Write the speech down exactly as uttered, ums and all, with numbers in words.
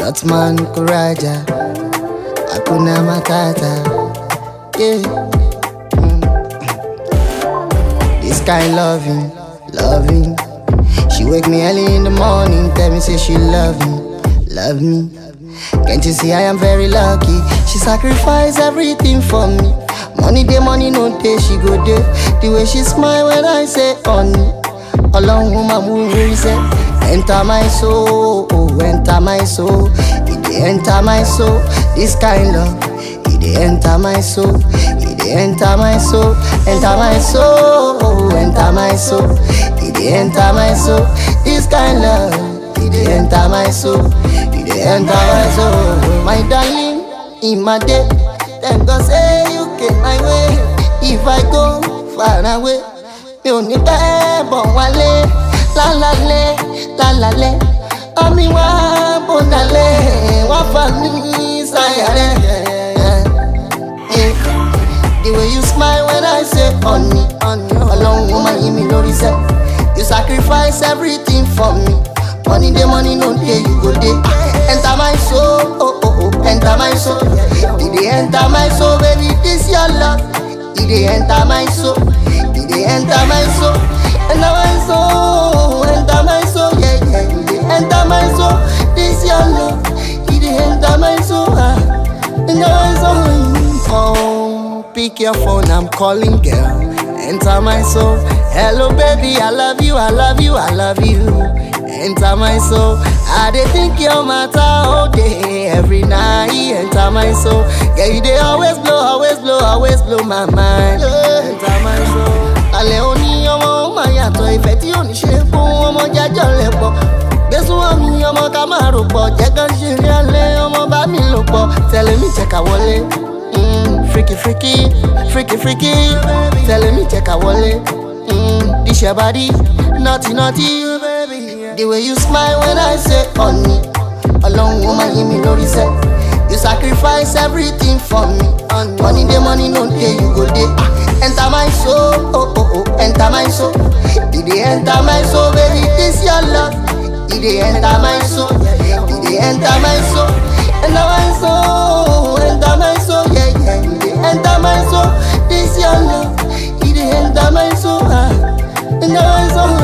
Dotman Kuraja, Hakuna Matata. Yeah. Mm. This kind loving, loving. She wake me early in the morning, tell me say she love me, love me. Can't you see I am very lucky? She sacrifice everything for me. Money day, money no day, she go day. The way she smile when I say honey. Along with my movie say, enter my soul, oh, enter my soul. It dey enter my soul. This kind love, it dey enter my soul. It dey enter my soul, enter my soul, oh, enter my soul. It dey enter my soul. This kind love, it dey enter my soul. It dey enter my soul. My darling, in my day, then God say you came my way. If I go far away, you need to bon wale, la la le, la la le. Ami wa bonale, wa fami sayare. The way you smile when I say honey, honey, along woman in me no reason. You sacrifice everything for me. Money day, money no day, you go day. Enter my soul, oh oh oh, enter my soul. It dey enter my soul, baby, this your love. It dey enter my soul. It dey enter my soul. Enter my soul, enter my soul, yeah yeah. It dey enter my soul. This your love. It dey enter my soul, ah. Enter my soul. Oh, pick your phone, I'm calling, girl. Enter my soul. Hello, baby, I love you, I love you, I love you. Enter my soul. I dey think your matter all day, every night. Enter my soul. Yeah, you dey always blow, always blow, always blow my mind. Enter my soul. Ale oni ọmọ ma yàtọ̀ ìfẹ́ tí ò ní ṣe fún ọmọ jẹ́jọ́ lẹ̀ pọ̀. Gbésùn ọmọ ọmọ ká máa rò pọ̀. Jẹ́ kán ṣe rí alẹ́ ọmọ bá mi lò pọ̀. Tẹ̀lé mi jẹ́ ká wọlé. Mm, freaky freaky, freaky freaky. Tẹ̀lé mi jẹ́ ká wọlé. Mm, this your body, naughty naughty. The way you smile when I say honey, along woman in me no reason. You sacrifice everything for me. Money day, money no day, you go day. Enter my soul, oh oh oh, enter my soul. It dey enter my soul, baby, this your love. It dey enter my soul. It dey enter my soul. Enter my soul, enter my soul, yeah yeah. It dey enter my soul. This your love. It dey enter my soul, ah. Enter my soul.